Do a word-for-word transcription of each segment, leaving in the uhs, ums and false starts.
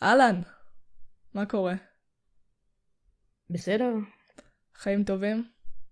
אהלן, מה קורה? בסדר. חיים טובים?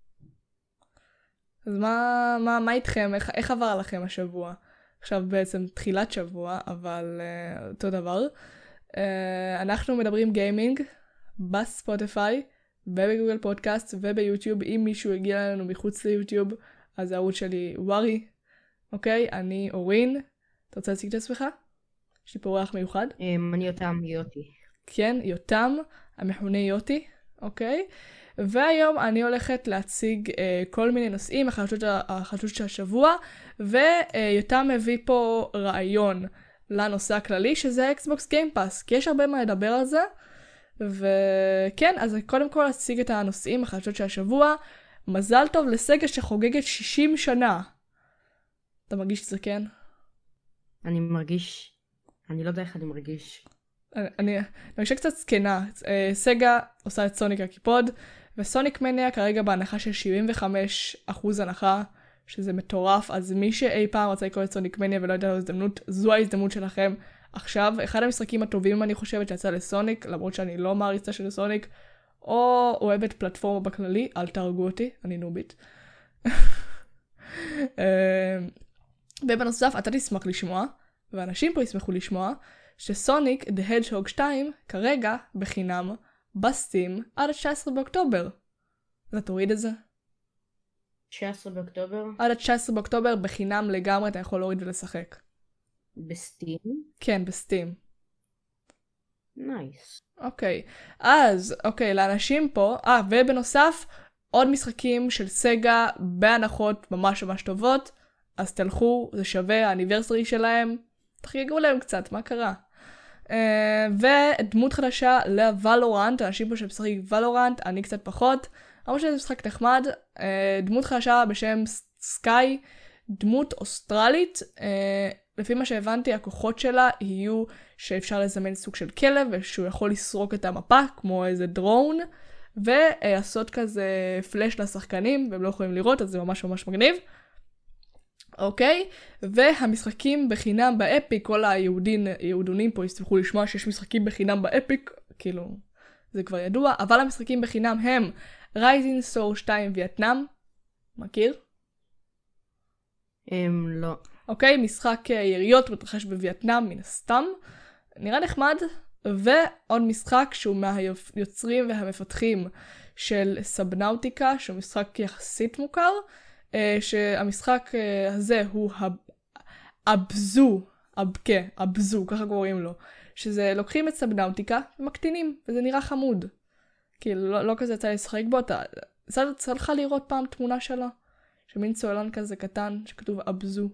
אז מה, מה, מה איתכם? איך, איך עבר לכם השבוע? עכשיו בעצם תחילת שבוע, אבל uh, אותו דבר. Uh, אנחנו מדברים גיימינג בספוטיפיי ובגוגל פודקאסט וביוטיוב. אם מישהו הגיע לנו מחוץ ליוטיוב, אז הערוץ שלי ווארי. אוקיי, אני אורין. אתה רוצה להציג את עצמך? יש לי פה אורח מיוחד. Um, אני אותם יוטי. כן, יותם, המכונה יוטי, אוקיי? והיום אני הולכת להציג אה, כל מיני נושאים, החדשות, החדשות של השבוע, ויותם מביא פה רעיון לנושא הכללי, שזה אקסבוקס גיימפאס, כי יש הרבה מה לדבר על זה, וכן, אז קודם כל אציג את הנושאים, החדשות של השבוע. מזל טוב לסגה שחוגגת שישים שנה. אתה מרגיש שזה כן? אני מרגיש... אני לא יודע איך אני מרגיש. אני מרגישה קצת זקנה. סגה עושה את סוניק הקיפוד, וסוניק מניה כרגע בהנחה של שבעים וחמישה אחוז הנחה, שזה מטורף. אז מי שאי פעם רצה לקרוא את סוניק מניה ולא הייתה לו הזדמנות, זו ההזדמנות שלכם עכשיו. אחד המשחקים הטובים אני חושבת שיצא לסוניק, למרות שאני לא מעריצה של סוניק, או אוהבת פלטפורמה בכללי, אל תהרגו אותי, אני נובית. ובנוסף, אתה תשמח לשמוע, ואנשים פה ישמחו לשמוע, שסוניק The Hedgehog שתיים כרגע בחינם בסטים עד ה-תשעה עשר באוקטובר. אז תוריד את זה. תשעה עשר באוקטובר? עד ה-תשעה עשר באוקטובר בחינם לגמרי אתה יכול להוריד ולשחק. בסטים? כן, בסטים. נייס. אוקיי, אז, אוקיי, לאנשים פה, אה, ובנוסף, עוד משחקים של סגה בהנחות ממש ממש טובות, אז תלכו, זה שווה, האניברסרי שלהם, תחגגו להם קצת, מה קרה? Uh, ודמות חדשה לוולורנט, אנשים פה שמשחקים וולורנט, אני קצת פחות, אבל שזה משחק נחמד, uh, דמות חדשה בשם סקאי, דמות אוסטרלית, uh, לפי מה שהבנתי, הכוחות שלה יהיו שאפשר לזמן סוג של כלב, ושהוא יכול לסרוק את המפה, כמו איזה דרון, ולעשות כזה פלש לשחקנים, והם לא יכולים לראות, אז זה ממש ממש מגניב. אוקיי, והמשחקים בחינם באפיק, כל היהודים, יהודונים פה יסתבכו לשמוע שיש משחקים בחינם באפיק, כאילו, זה כבר ידוע, אבל המשחקים בחינם הם Rising Soul שתיים וייטנאם, מכיר? אמ, לא. אוקיי, משחק יריות מתרחש בווייטנאם, מן הסתם, נראה נחמד, ועוד משחק שהוא מהיוצרים והמפתחים של סאבנאוטיקה, שהוא משחק יחסית מוכר, Uh, שהמשחק uh, הזה הוא אבזו, אבקה, אבזו, ככה קוראים לו, שזה לוקחים את סאבנאוטיקה ומקטינים, וזה נראה חמוד. כאילו, לא, לא כזה יצא לשחק בו, אתה יצא לך לראות פעם תמונה שלו, שמין צועלן כזה קטן, שכתוב אבזו.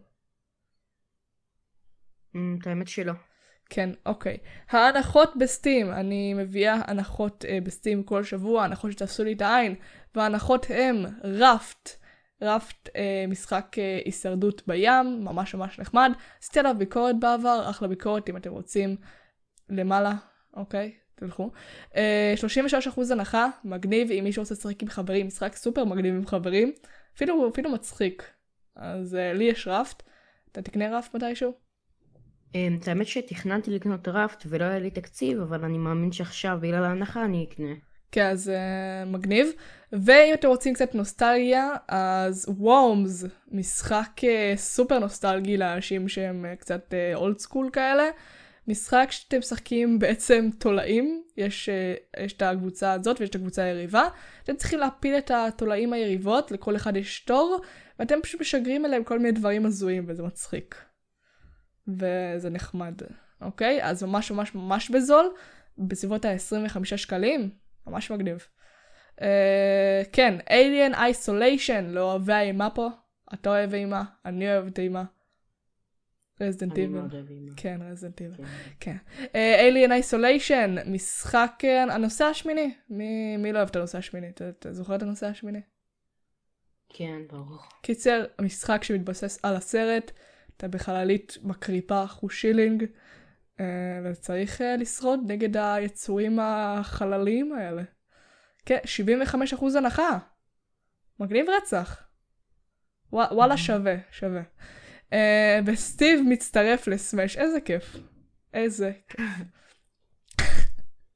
Mm, את האמת שלא. כן, אוקיי. ההנחות בסטים, אני מביאה הנחות uh, בסטים כל שבוע, הנחות שתפסו לי את העין, וההנחות הם רפט, רפט אה, משחק אה, הישרדות בים, ממש ממש נחמד. עשיתי עליו ביקורת בעבר, אחלה ביקורת אם אתם רוצים למעלה, אוקיי, תלכו. אה, שלושים ושלושה אחוז הנחה, מגניב, אם מישהו רוצה לשחק עם חברים, משחק סופר מגניב עם חברים, אפילו, אפילו מצחיק. אז אה, לי יש רפט, אתה תקנה רפט מתישהו? אמ, את האמת שתכננתי לקנות רפט ולא היה לי תקציב, אבל אני מאמין שעכשיו בגלל ההנחה אני אקנה. כן, אז uh, מגניב. ואם אתם רוצים קצת נוסטלגיה, אז וורמס, משחק uh, סופר נוסטלגי לאנשים שהם uh, קצת אולד uh, סקול כאלה. משחק שאתם משחקים בעצם תולעים, יש, uh, יש את הקבוצה הזאת ויש את הקבוצה היריבה. אתם צריכים להפיל את התולעים היריבות, לכל אחד יש תור, ואתם פשוט משגרים אליהם כל מיני דברים הזויים, וזה מצחיק. וזה נחמד, אוקיי? אז ממש ממש ממש בזול, בסביבות ה-עשרים וחמישה שקלים. ממש מגניב. Uh, כן, Alien Isolation, לא אוהבי האימה פה. אתה אוהב אימה, אני אוהבת אימה. Resident Evil. אני מאוד אוהב אימה. כן, Resident Evil. כן. Uh, Alien Isolation, משחק, הנושא השמיני. מי, מי לא אוהב את הנושא השמיני? אתה, אתה זוכר את הנושא השמיני? כן, ברור. קיצר, משחק שמתבסס על הסרט, אתה בחללית מקריפה חושילינג, Uh, וצריך uh, לשרוד נגד היצורים החלליים האלה. כן, שבעים וחמישה אחוז הנחה. מגניב רצח. ווא, וואלה שווה, שווה. Uh, וסטיב מצטרף לסמש, איזה כיף. איזה כיף.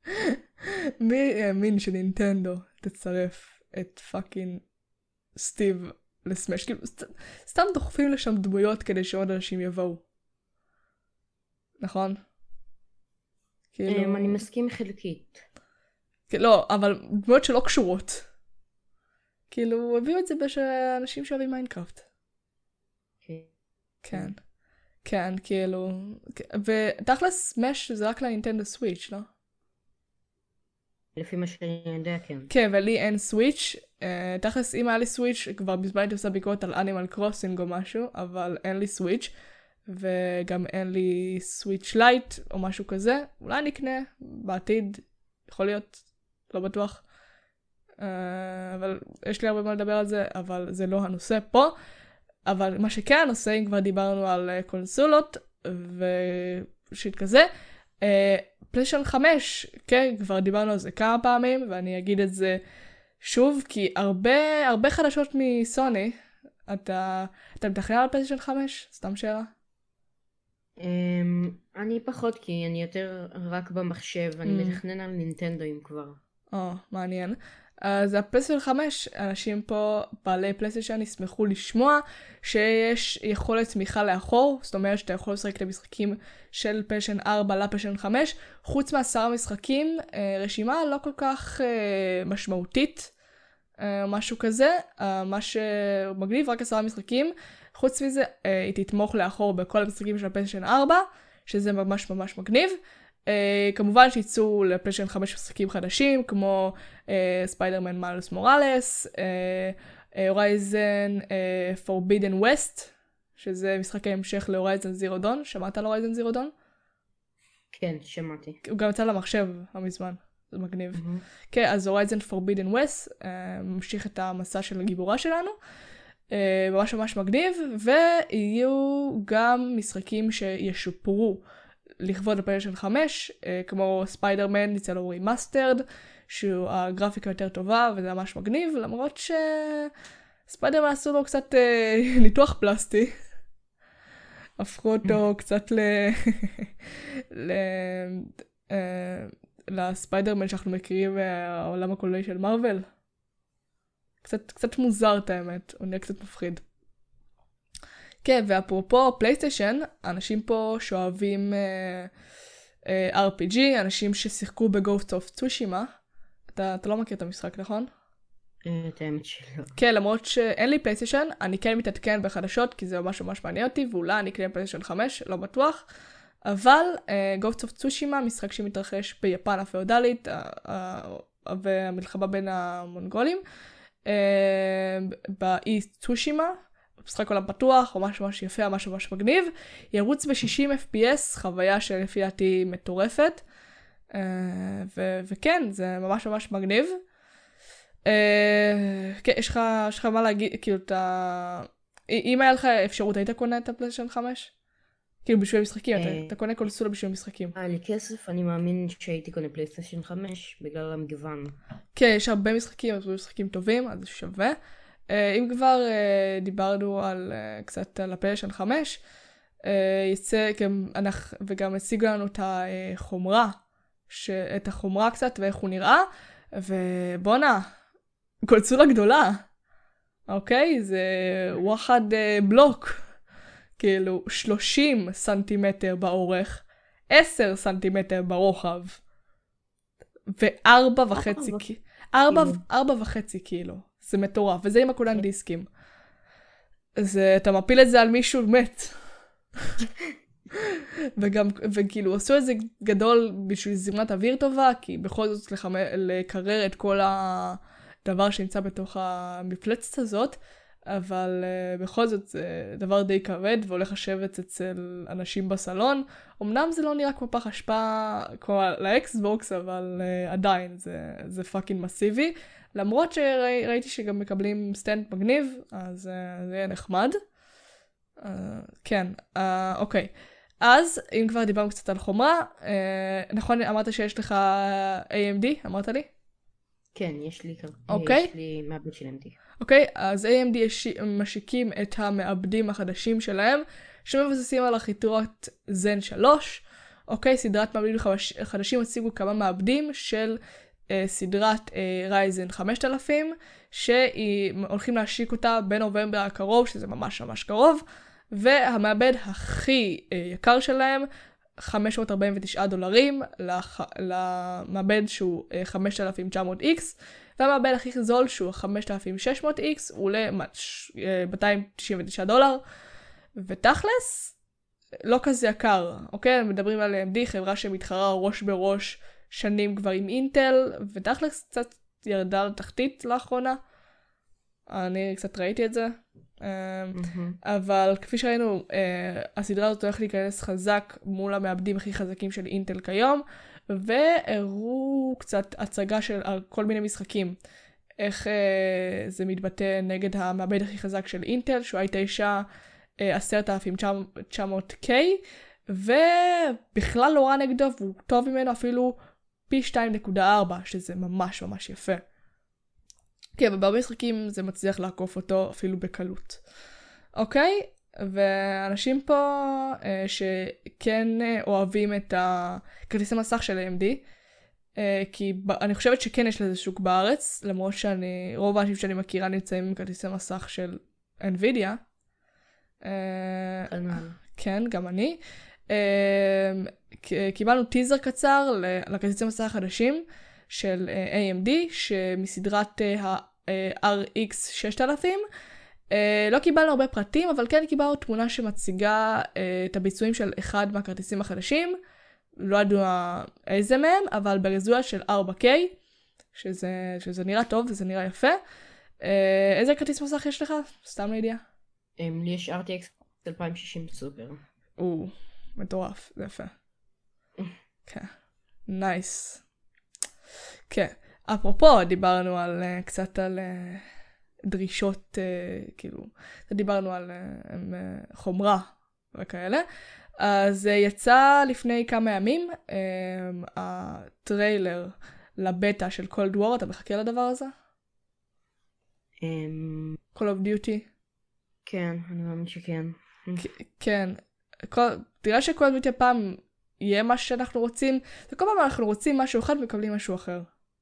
מי האמין שנינטנדו תצרף את פאקינג סטיב לסמש? כאילו, סתם דוחפים לשם דמויות כדי שעוד אנשים יבואו. נכון? כאילו... אני מסכים חלקית. לא, אבל דמויות שלא קשורות. כאילו, הביאו את זה באנשים שאוהבים מיינקראפט. כן. כן, כאילו... ותכלס סמש זה רק לנינטנדו סוויץ', לא? לפי מה שאני יודע, כן. כן, ולי אין סוויץ'. תכלס, אם היה לי סוויץ', כבר בזמן הייתי עושה ביקורת על אנימל קרוסינג או משהו, אבל אין לי סוויץ', וגם אין לי סוויץ' לייט או משהו כזה. אולי נקנה בעתיד, יכול להיות, לא בטוח. אבל יש לי הרבה מה לדבר על זה, אבל זה לא הנושא פה. אבל מה שכן הנושא, אם כבר דיברנו על קונסולות ושיט כזה, פלייסטיישן חמש, כן, כבר דיברנו על זה כמה פעמים, ואני אגיד את זה שוב, כי הרבה, הרבה חדשות מסוני, אתה, אתה מתכנן על פלייסטיישן חמש? סתם שאלה. אני פחות, כי אני יותר רק במחשב, אני מתכנן על נינטנדו אם כבר. או, מעניין. אז הפלייסטיישן חמש, אנשים פה, בעלי פלייסטיישן, ישמחו לשמוע שיש יכולת תמיכה לאחור, זאת אומרת שאתה יכול לשחק את המשחקים של פלייסטיישן ארבע לפלייסטיישן חמש, חוץ מעשרה משחקים, רשימה לא כל כך משמעותית, משהו כזה, מה שמגניב, רק עשרה משחקים, חוץ מזה היא תתמוך לאחור בכל המשחקים של פלייסטיישן ארבע, שזה ממש ממש מגניב. Uh, כמובן שיצאו לפלייסטיישן חמש משחקים חדשים, כמו ספיידרמן מיילס מוראלס, הורייזן פורבידן ווסט, שזה משחק ההמשך להורייזן זירו דון. שמעת על הורייזן זירו דון? כן, שמעתי. הוא גם יצא למחשב המזמן, זה מגניב. Mm-hmm. כן, אז הורייזן פורבידן ווסט uh, ממשיך את המסע של הגיבורה שלנו, uh, ממש ממש מגניב, ויהיו גם משחקים שישופרו לכבוד הפלייסטיישן חמש, כמו ספיידרמן יצא לו רימאסטרד, שהוא הגרפיקה יותר טובה וזה ממש מגניב, למרות שספיידרמן עשו לו קצת ניתוח פלסטי. הפכו אותו קצת ל... ל... לספיידרמן שאנחנו מכירים מהעולם הכללי של מארוול. קצת, קצת מוזר את האמת, הוא נהיה קצת מפחיד. כן, ואפרופו פלייסטיישן, אנשים פה שאוהבים uh, uh, אר פי ג'י, אנשים ששיחקו בגוסט אוף טסושימה. אתה, אתה לא מכיר את המשחק, נכון? את האמת שלא. כן, למרות שאין לי פלייסטיישן, אני כן מתעדכן בחדשות, כי זה ממש ממש מעניין אותי, ואולי אני אקנה פלייסטיישן חמש, לא בטוח. אבל גוסט אוף טסושימה, משחק שמתרחש ביפן הפאודלית, והמלחמה בין המונגולים, uh, באי טסושימה, משחק עולם פתוח, ממש ממש יפה, ממש ממש מגניב, ירוץ ב-שישים אף פי אס, חוויה שלפי דעתי מטורפת, ו- וכן, זה ממש ממש מגניב. כן, יש לך, יש לך מה להגיד, כאילו, אתה... אם היה לך אפשרות, היית קונה את הפלייסטיישן חמש? כאילו, בשביל משחקים, אתה, אתה קונה קונסולה בשביל משחקים. היה לי כסף, אני מאמין שהייתי קונה פלייסטיישן חמש, בגלל המגוון. כן, יש הרבה משחקים, הרבה משחקים טובים, אז זה שווה. אם כבר דיברנו על קצת על הפלייסטיישן חמש, יצא וגם הציגו לנו את החומרה, את החומרה קצת ואיך הוא נראה, ובונה, קונסולה גדולה, אוקיי? זה וואחד בלוק, כאילו שלושים סנטימטר באורך, עשר סנטימטר ברוחב, וארבע וחצי, ארבע, ארבע וחצי קילו. זה מטורף, וזה עם הכולן דיסקים. אז אתה מפיל את זה על מישהו מת. וגם, וכאילו, עשו את זה גדול בשביל זמנת אוויר טובה, כי בכל זאת לקרר את כל הדבר שנמצא בתוך המפלצת הזאת, אבל uh, בכל זאת זה דבר די כבד, והולך לשבת אצל אנשים בסלון. אמנם זה לא נראה כמו פח אשפה כמו לאקסבוקס, אבל uh, עדיין זה, זה פאקינג מסיבי. למרות שראיתי שגם מקבלים סטנד מגניב, אז uh, זה יהיה נחמד. Uh, כן, uh, אוקיי. אז אם כבר דיברנו קצת על חומרה, uh, נכון, אמרת שיש לך איי אם די, אמרת לי? כן, יש לי, אוקיי. יש לי מעבד של איי אם די. אוקיי, אז איי אם די משיקים את המעבדים החדשים שלהם, שמבססים על ארכיטקטורת זן שלוש, אוקיי, סדרת מעבדים חדש, חדשים הציגו כמה מעבדים של אה, סדרת רייזן חמשת אלפים, שהולכים להשיק אותה בנובמבר הקרוב, שזה ממש ממש קרוב, והמעבד הכי אה, יקר שלהם, חמש מאות ארבעים ותשעה דולרים, לח... למעבד שהוא אה, חמשת אלפים תשע מאות איקס, והמעבד הכי זול שהוא חמשת אלפים ושש מאות איקס, הוא עולה מאתיים תשעים ותשעה דולר, ותכלס, לא כזה יקר, אוקיי? מדברים על A M D, חברה שמתחרה ראש בראש שנים כבר עם אינטל, ותכלס קצת ירדה לתחתית לאחרונה. אני קצת ראיתי את זה. Mm-hmm. אבל כפי שראינו, הסדרה הזאת הולכת להיכנס חזק מול המעבדים הכי חזקים של אינטל כיום, והראו קצת הצגה של כל מיני משחקים. איך זה מתבטא נגד המעבד הכי חזק של אינטל, שהוא איי תשע עשרת אלפים תשע מאות קיי, ובכלל לא רע נגדו, והוא טוב ממנו אפילו פי שתיים נקודה ארבע, שזה ממש ממש יפה. כן, ובהרבה משחקים זה מצליח לעקוף אותו אפילו בקלות. אוקיי? ואנשים פה אה, שכן אה, אוהבים את הכרטיסי מסך של A M D, אה, כי ב- אני חושבת שכן יש לזה שוק בארץ, למרות שאני, רוב האנשים שאני מכירה נמצאים עם כרטיסי מסך של NVIDIA. אה, כן, גם אני. אה, קיבלנו טיזר קצר לכרטיסי מסך החדשים של A M D, שמסדרת ה-R X ששת אלפים. לא קיבלנו הרבה פרטים, אבל כן קיבלנו תמונה שמציגה את הביצועים של אחד מהכרטיסים החדשים. לא ידעו איזה מהם, אבל ברזולוציה של ארבע קיי, שזה, שזה נראה טוב וזה נראה יפה. איזה כרטיס מסך יש לך? סתם לידיעה. לי יש R T X אלפיים שישים סופר. או, מטורף, זה יפה. כן, נייס. כן, אפרופו דיברנו על uh, קצת על uh, דרישות, uh, כאילו, דיברנו על uh, um, חומרה וכאלה, אז uh, יצא לפני כמה ימים um, הטריילר לבטה של Cold War, אתה מחכה לדבר הזה? Um... Call of Duty? כן, אני מאמין שכן. כן, כל... תראה ש-Call of Duty הפעם יהיה מה שאנחנו רוצים, וכל פעם אנחנו רוצים משהו אחד ומקבלים משהו אחר.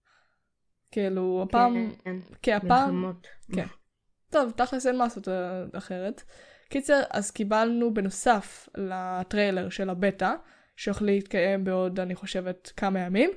כאילו, הפעם... כן, כן, הפעם... מלחמות. כן. טוב, תכלס אין מה לעשות אחרת. קיצר, אז קיבלנו בנוסף לטריילר של הבטה, שהולך להתקיים בעוד, אני חושבת, כמה ימים.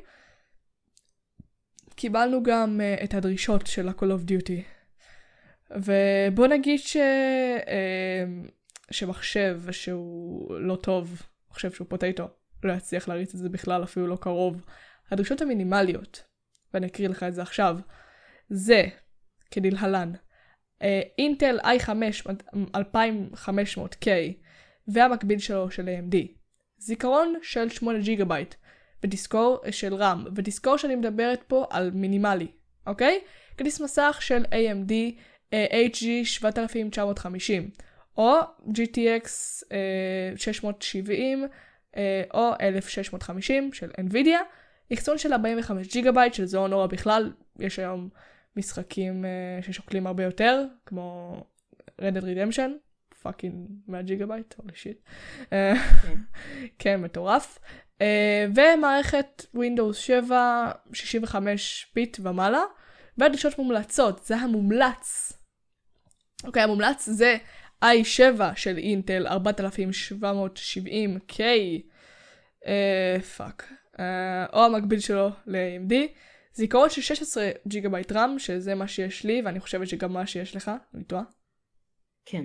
קיבלנו גם uh, את הדרישות של ה-Call of Duty. ובוא נגיד ש... Uh, שמחשב שהוא לא טוב, מחשב שהוא פוטטו, לא יצליח להריץ את זה בכלל, אפילו לא קרוב. הדרישות המינימליות, ואני אקריא לך את זה עכשיו, זה כדלהלן, אינטל איי חמש אלפיים וחמש מאות קיי והמקביל שלו של A M D, זיכרון של שמונה ג'יגה בייט, ודיסקור של רם, ודיסקור שאני מדברת פה על מינימלי, אוקיי? כרטיס מסך של A M D H G שבעת אלפים תשע מאות חמישים, או G T X שש מאות שבעים, או אלף שש מאות חמישים של NVIDIA, אחסון של ארבעים וחמש ג'יגה בייט, שזה לא נורא בכלל, יש היום משחקים uh, ששוקלים הרבה יותר, כמו Red Dead Redemption, פאקינג מאה ג'יגה בייט, holy shit. כן, מטורף. Uh, ומערכת Windows שבע, שישים וחמש ביט ומעלה, והדרישות מומלצות, זה המומלץ. אוקיי, okay, המומלץ זה איי שבע של אינטל, ארבעת אלפים שבע מאות שבעים קיי, פאק. או המקביל שלו ל-A M D, זיכרון של שש עשרה ג'יגה בייט רם, שזה מה שיש לי, ואני חושבת שגם מה שיש לך, אני טועה. כן.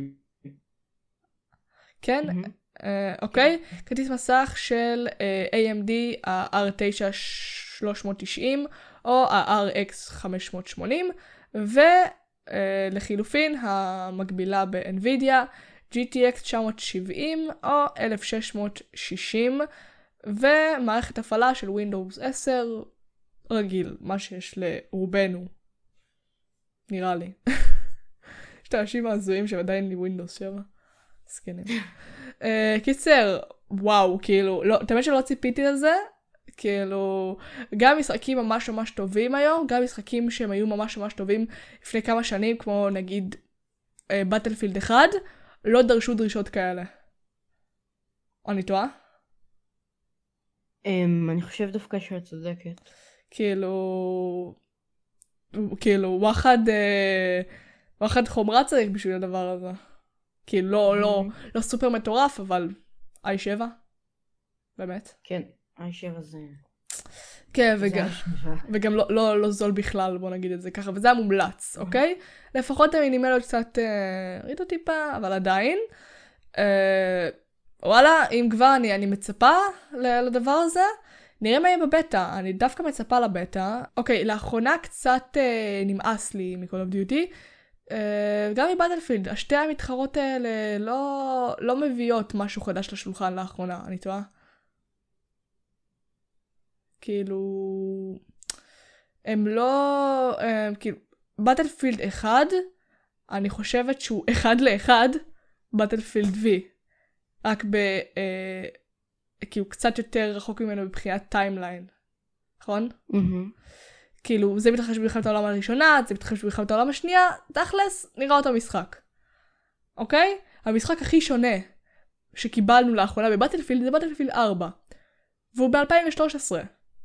כן? אוקיי. כרטיס מסך של A M D, ה-R תשע שלוש מאות תשעים, או ה-R X חמש מאות שמונים, ולחילופין, המקבילה ב-NVIDIA, G T X תשע מאות שבעים, או אלף שש מאות שישים, ומערכת הפעלה של Windows עשר רגיל, מה שיש לרובנו, נראה לי. יש את האנשים הזויים שעדיין לי Windows שבע. סקנים. uh, קיצר, וואו, כאילו, לא, תמיד שלא ציפיתי לזה, כאילו, גם משחקים ממש ממש טובים היום, גם משחקים שהם היו ממש ממש טובים לפני כמה שנים, כמו נגיד Battlefield אחד, לא דרשו דרישות כאלה. אני טועה? אמ, אני חושב דווקא שאת צודקת. כאילו, כאילו, וואחד, אה, וואחד חומרה צריך בשביל הדבר הזה. כאילו, לא, לא, לא סופר מטורף, אבל איי שבע, באמת. כן, איי שבע זה... כן, זה וגם, איי שבע. וגם לא, לא, לא זול בכלל, בוא נגיד את זה ככה, וזה המומלץ, אוקיי? לפחות המינימליות קצת אה, ראיתו טיפה, אבל עדיין. אה, וואלה, אם כבר אני, אני מצפה ל- לדבר הזה, נראה מה יהיה בבטא, אני דווקא מצפה לבטא. אוקיי, לאחרונה קצת אה, נמאס לי מ-Call of Duty, אה, גם מבטלפילד, השתי המתחרות האלה לא, לא מביאות משהו חדש לשולחן לאחרונה, אני טועה? כאילו, הם לא, הם, כאילו, בטלפילד אחד, אני חושבת שהוא אחד לאחד, בטלפילד V, רק ב, אה, כאילו, קצת יותר רחוק ממנו מבחינת טיימליין, נכון? מהמם. כאילו, זה מתרחש במלחמת העולם הראשונה, זה מתרחש במלחמת העולם השנייה, תכלס, נראה אותו משחק. אוקיי? המשחק הכי שונה שקיבלנו לאחרונה בבטלפילד זה בטלפילד ארבע, והוא ב-אלפיים ושלוש עשרה.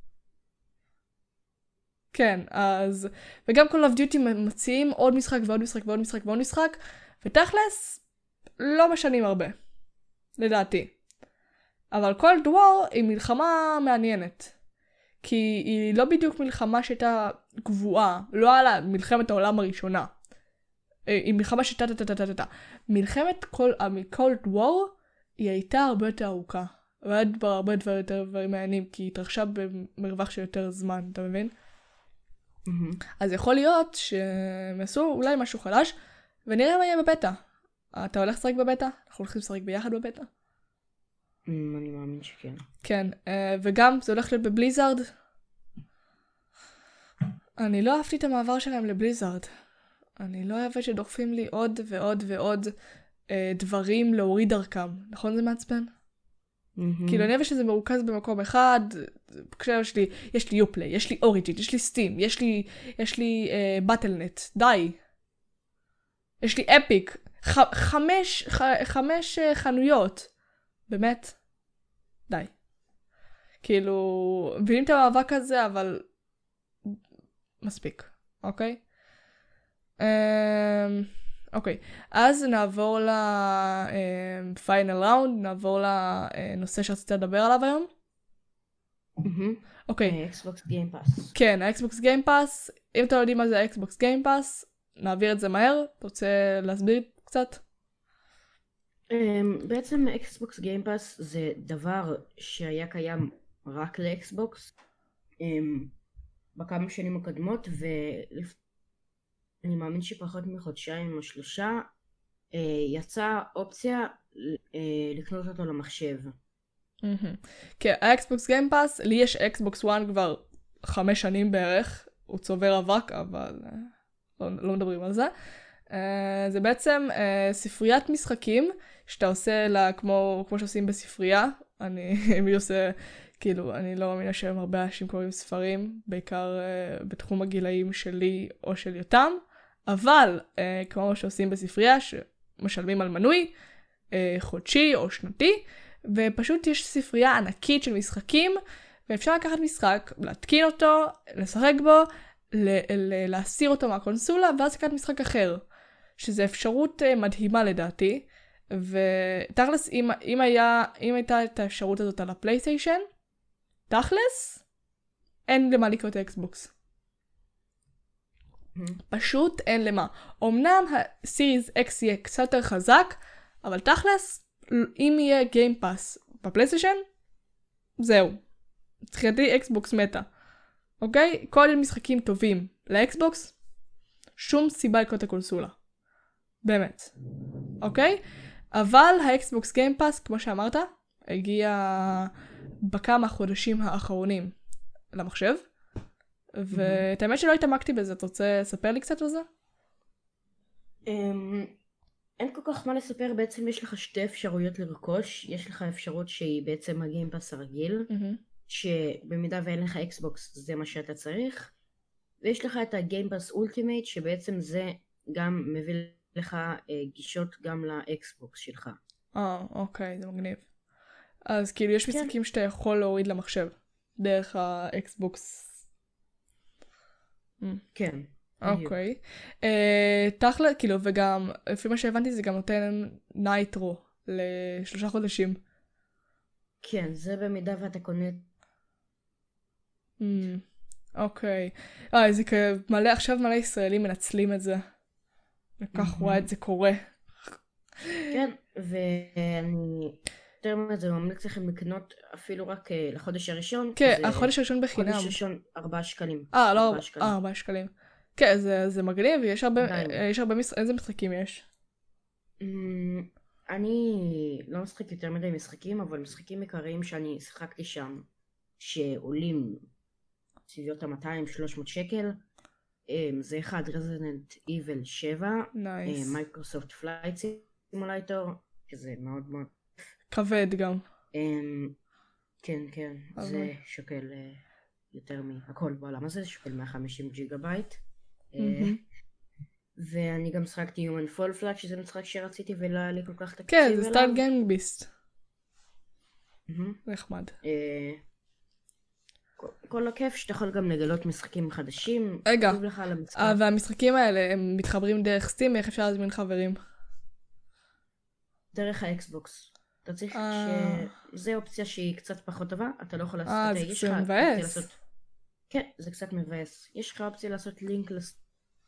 כן, אז... וגם Call of Duty מציעים עוד משחק ועוד משחק ועוד משחק ועוד משחק, ותכלס, לא משנים הרבה. לדעתי. אבל Cold War היא מלחמה מעניינת. כי היא לא בדיוק מלחמה שהייתה גבוהה, לא על מלחמת העולם הראשונה. היא מלחמה שהייתה טה טה טה טה טה. מלחמת Cold War היא הייתה הרבה יותר ארוכה. והיה בה הרבה דבר יותר דברים מעניינים, כי היא התרחשה במרווח של יותר זמן, אתה מבין? מהמם. אז יכול להיות שהם יעשו אולי משהו חדש, ונראה מה יהיה בבטא. אתה הולך לשחק בבטא? אנחנו הולכים לשחק ביחד בבטא? אמ, אני מאמין שכן. כן, אה, וגם זה הולך להיות בבליזארד. אני לא אהבתי את המעבר שלהם לבליזארד. אני לא אוהבת שדוחפים לי עוד ועוד ועוד אה, דברים להוריד דרכם. נכון זה מעצבן? מהמם. כאילו אני אוהבת שזה מרוכז במקום אחד, כשיש לי, יש לי יופלי, יש לי אוריג'ין, יש לי סטים, יש לי, יש לי בטלנט, די. יש לי אפיק, ח, חמש, ח, חמש אה, חנויות, באמת, די. כאילו, מבינים את המאבק הזה, אבל מספיק, אוקיי? אמ, אוקיי, אז נעבור לפיינל ראונד, נעבור לנושא שרציתי לדבר עליו היום. מהמם. אוקיי, אקסבוקס גיים פאס. כן, האקסבוקס גיים פאס, אם אתם לא יודעים מה זה האקסבוקס גיים פאס, נעביר את זה מהר, אתה רוצה להסביר קצת? אמ, בעצם אקסבוקס גיים פאס זה דבר שהיה קיים רק לאקסבוקס אמ, בכמה שנים הקודמות, ואני מאמין שפחות מחודשיים או שלושה אה, יצאה אופציה אה, לקנות אותו למחשב. מהמם. כן, האקסבוקס גיים פאס, לי יש אקסבוקס וואן כבר חמש שנים בערך, הוא צובר אבק, אבל אה, לא, לא מדברים על זה. אה, זה בעצם אה, ספריית משחקים, שאתה עושה לה כמו, כמו שעושים בספרייה. אני, מי עושה, כאילו, אני לא מאמינה שהם הרבה אנשים קוראים ספרים, בעיקר אה, בתחום הגילאים שלי או של יותם, אבל אה, כמו שעושים בספרייה, שמשלמים על מנוי, אה, חודשי או שנתי, ופשוט יש ספרייה ענקית של משחקים, ואפשר לקחת משחק, להתקין אותו, לשחק בו, ל- ל- להסיר אותו מהקונסולה, ואז לקחת משחק אחר. שזו אפשרות uh, מדהימה לדעתי, ותכלס, אם, אם, היה, אם הייתה את האפשרות הזאת על הפלייסטיישן, תכלס, אין למה לקרוא את האקסבוקס. פשוט אין למה. אמנם הסיריס X יהיה קצת יותר חזק, אבל תכלס, אם יהיה גיימפאס בפלייסטיישן, זהו. תחילתי אקסבוקס מתה. אוקיי? כל משחקים טובים לאקסבוקס, שום סיבה לקנות את הקונסולה. באמת. אוקיי? אבל האקסבוקס גיימפאס, כמו שאמרת, הגיע בכמה חודשים האחרונים למחשב, ואת האמת שלא התעמקתי בזה, אתה רוצה לספר לי קצת על זה? אמ, אין כל כך מה לספר, בעצם יש לך שתי אפשרויות לרכוש. יש לך אפשרות שהיא בעצם הגיימפאס הרגיל, שבמידה ואין לך אקסבוקס זה מה שאתה צריך, ויש לך את הגיימפאס אולטימייט שבעצם זה גם מביא לך אה, גישות גם לאקסבוקס שלך. אה, אוקיי, זה מגניב. אז כאילו יש משחקים שאתה יכול להוריד למחשב, דרך האקסבוקס. כן. אוקיי. תכל'ס, כאילו, וגם, לפי מה שהבנתי, זה גם נותן נייטרו לשלושה חודשים. כן, זה במידה ואתה קונה... אוקיי. אה, זה מלא, עכשיו מלא ישראלים מנצלים את זה. וכך רואה את זה קורה. כן, ואני... יותר מזה, ממליץ לכם לקנות אפילו רק לחודש הראשון. כן, החודש הראשון בחינם. חודש ראשון ארבעה שקלים. אה, לא, ארבעה שקלים. כן, זה מגניב, יש הרבה, יש הרבה, איזה משחקים יש? אני לא משחק יותר מדי משחקים, אבל משחקים עיקריים שאני שיחקתי שם, שעולים סביבות ה-מאתיים שלוש מאות שקל, זה אחד, Resident Evil שבע, מייקרוסופט פלייט סימולייטור, שזה מאוד מאוד כבד גם. כן, כן, זה שוקל יותר מהכל בעולם הזה, זה שוקל מאה וחמישים ג'יגה בייט. ואני גם שחקתי Human Fall Flat, שזה משחק שרציתי ולא היה לי כל כך תקציב אליו. כן, זה סטייל גיימינג ביסט. נחמד. כל הכיף שאתה יכול גם לגלות משחקים חדשים. רגע, והמשחקים האלה הם מתחברים דרך סטים, איך אפשר להזמין חברים? דרך האקסבוקס. אתה צריך שזה אופציה שהיא קצת פחות טובה, אתה לא יכול לעשות... אה, זה קצת מבאס. כן, זה קצת מבאס. יש לך אופציה לעשות לינק לס...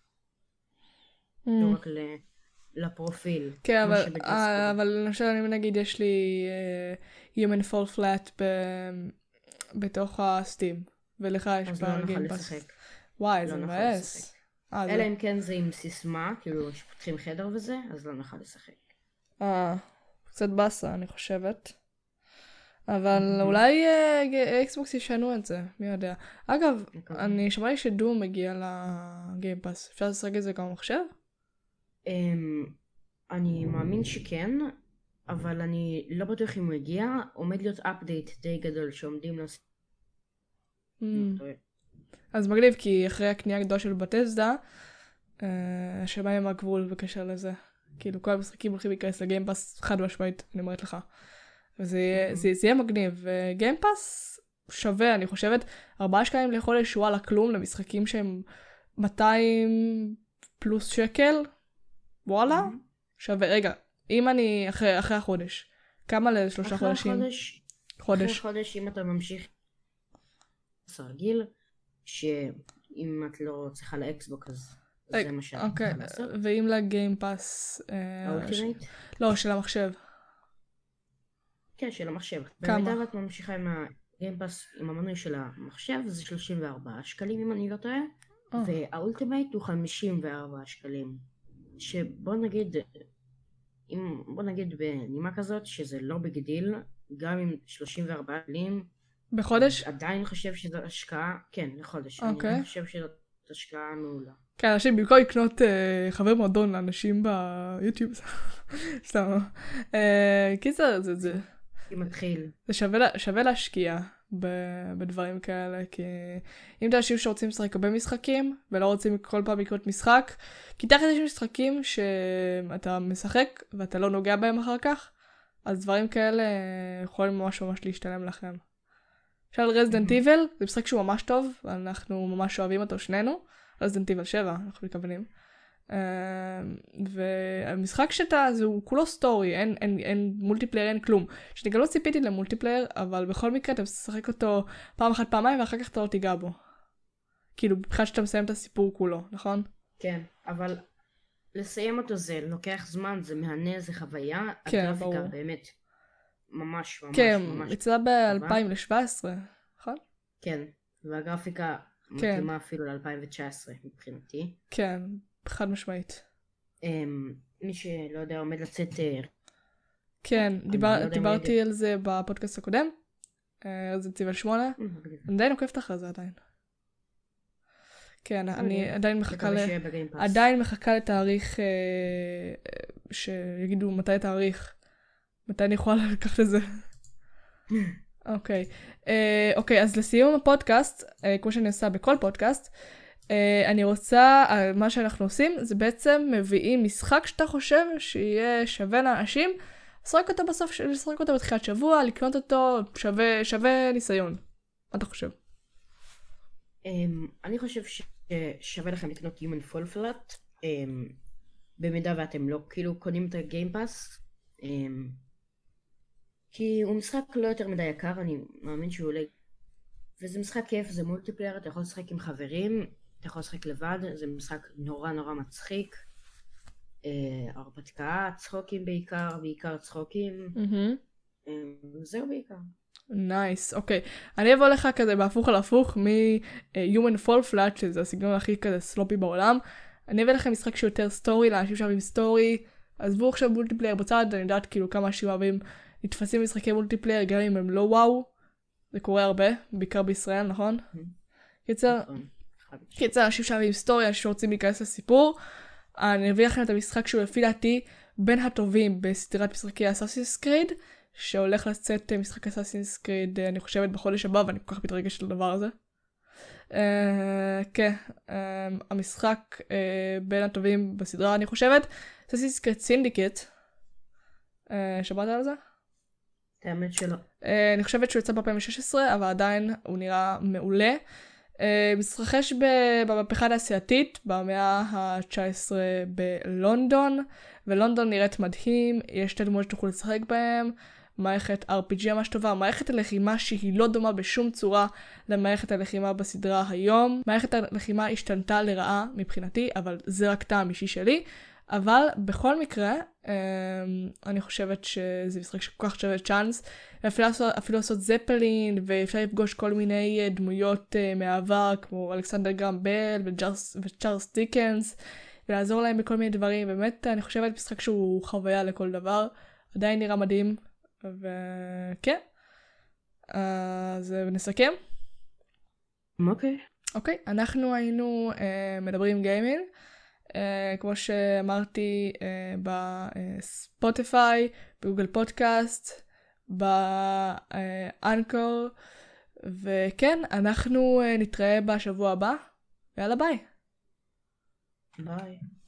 לא רק לפרופיל. כן, אבל למשל אני נגיד יש לי Human Fall Flat בתוך הסטים, ולך יש פעם גיימפאס. וואי, זה מבאס. אלא אם כן זה עם סיסמה, כאילו שפותחים חדר וזה, אז לא נוכל לשחק. אה, קצת בסה אני חושבת. אבל אולי אקסבוקס ישנו את זה, מי יודע. אגב, אני שמע לי שדום מגיע לגיימפאס. אפשר לשחק את זה גם במחשב? אני מאמין שכן, אבל אני לא בטוח אם הוא הגיע. עומד להיות אפדייט די גדול שעומדים לעשות. אז מגניב, כי אחרי הקנייה הגדולה של בתסדה, השמיים עם הגבול בקשר לזה. כאילו כל המשחקים הולכים להיכנס לגיימפאס חד משמעית, אני אומרת לך. וזה יהיה מגניב. וגיימפאס שווה, אני חושבת, ארבעה שקלים לחודש וואלה כלום למשחקים שהם מאתיים פלוס שקל. וואלה, שווה. רגע, אם אני אחרי, אחרי החודש, כמה לשלושה חודשים? אחרי החודש, חודש. אחרי חודש, אם אתה ממשיך סרגיל, שאם את לא צריכה לאקסבוק, אז זה מה שאת צריכה לעשות. ואם לגיימפאס... האולטימייט? לא, של המחשב. כן, של המחשב. כמה? במידה ואת ממשיכה עם הגיימפאס, עם המנוי של המחשב, זה שלושים וארבעה שקלים, אם אני לא טועה, והאולטימייט הוא חמישים וארבעה שקלים. שבוא נגיד, אם, בוא נגיד בנימה כזאת, שזה לא בגדיל, גם עם שלושים וארבעה שקלים, בחודש? עדיין חושב שזו השקעה, כן, לחודש. אוקיי. אני חושב שזו השקעה מעולה. כן, אנשים, במקום לקנות uh, חבר מועדון לאנשים ביוטיוב, סתם. uh, קיצר, זה זה. מתחיל. זה שווה, שווה להשקיע ב- בדברים כאלה, כי אם אתה אנשים שרוצים לשחק הרבה משחקים, ולא רוצים כל פעם לקנות משחק, כי תכף יש משחקים שאתה משחק, ואתה לא נוגע בהם אחר כך, אז דברים כאלה יכולים ממש ממש להשתלם לכם. למשל רזידנט איבל, זה משחק שהוא ממש טוב, ואנחנו ממש אוהבים אותו שנינו, רזידנט איבל שבע, אנחנו מתכוונים. והמשחק שאתה, זהו כולו סטורי, אין, אין, אין מולטיפלייר, אין כלום. שאני גם לא ציפיתי למולטיפלייר, אבל בכל מקרה אתה משחק אותו פעם אחת פעמיים, ואחר כך אתה לא תיגע בו. כאילו, בכלל שאתה מסיים את הסיפור כולו, נכון? כן, אבל לסיים אותו זה לוקח זמן, זה מהנה, זה חוויה, כן, הגרפיקה ברור. באמת ממש ממש כן, ממש. כן, יצא ב-אלפיים שבע עשרה, נכון? כן, והגרפיקה כן. מתאימה אפילו ל-אלפיים תשע עשרה מבחינתי. כן, חד משמעית. מי שלא יודע עומד לצאת... כן, דיבר, דיברתי על זה בפודקאסט הקודם, זה ציבל שמונה, אני עדיין עוקבת אחרי זה עדיין. כן, אני עדיין מחכה ל... עדיין מחכה לתאריך, שיגידו מתי התאריך, מתי אני יכולה לקחת את זה. אוקיי, אוקיי, אז לסיום הפודקאסט, כמו שאני עושה בכל פודקאסט, אני רוצה, מה שאנחנו עושים, זה בעצם מביאים משחק שאתה חושב שיהיה שווה לאנשים, לשחק אותו בסוף, לשחק אותו בתחילת שבוע, לקנות אותו, שווה, שווה ניסיון. מה אתה חושב? Um, אני חושב ששווה לכם לקנות Human Fall Flat, um, במידה ואתם לא כאילו קונים את הגיימפאס, um, כי הוא משחק לא יותר מדי יקר, אני מאמין שהוא עולה, וזה משחק כיף, זה מולטיפלייר, אתה יכול לשחק עם חברים, אתה יכול לשחק לבד, זה משחק נורא נורא מצחיק, uh, הרפתקה, צחוקים בעיקר, בעיקר צחוקים, mm-hmm. um, זהו בעיקר. נייס, אוקיי. אני אבוא לך כזה בהפוך על הפוך מ-Human Fall Flat, שזה הסגנון הכי כזה סלופי בעולם. אני אביא לכם משחק שהוא יותר סטורי, לאנשים שאוהבים סטורי. עזבו עכשיו מולטיפלייר בצד, אני יודעת כאילו כמה אנשים אוהבים נתפסים במשחקי מולטיפלייר, גם אם הם לא וואו. זה קורה הרבה, בעיקר בישראל, נכון? קיצר, קיצר, אנשים שאוהבים סטורי, אנשים שרוצים להיכנס לסיפור. אני אביא לכם את המשחק שהוא לפי דעתי בין הטובים בסדרת משחקי אסאסינס קריד, שהולך לצאת משחק אסאסינס קריד, אני חושבת, בחודש הבא, ואני כל כך מתרגשת לדבר הזה. כן, המשחק בין הטובים בסדרה, אני חושבת, אסאסינס קריד סינדיקט. שמעת על זה? האמת שלא. אני חושבת שהוא יצא ב-אלפיים ושש עשרה, אבל עדיין הוא נראה מעולה. מתרחש במהפכה התעשייתית במאה ה-תשע עשרה בלונדון, ולונדון נראית מדהים, יש שתי דמויות שתוכלו לשחק בהם, מערכת אר פי ג'י ממש טובה, מערכת הלחימה שהיא לא דומה בשום צורה למערכת הלחימה בסדרה היום. מערכת הלחימה השתנתה לרעה מבחינתי, אבל זה רק טעם אישי שלי. אבל בכל מקרה, אני חושבת שזה משחק שכל כך שווה צ'אנס, ואפילו אפילו לעשות זפלין, ואפשר לפגוש כל מיני דמויות מהעבר, כמו אלכסנדר גרם בל וצ'ארלס דיקנס, ולעזור להם בכל מיני דברים. באמת, אני חושבת משחק שהוא חוויה לכל דבר, עדיין נראה מדהים, וכן. אז נסכם. אוקיי. אוקיי, אנחנו היינו מדברים גיימינג, Uh, כמו שאמרתי uh, בספוטיפיי, בגוגל פודקאסט, באנקור, וכן, אנחנו uh, נתראה בשבוע הבא, ויאללה ביי. ביי.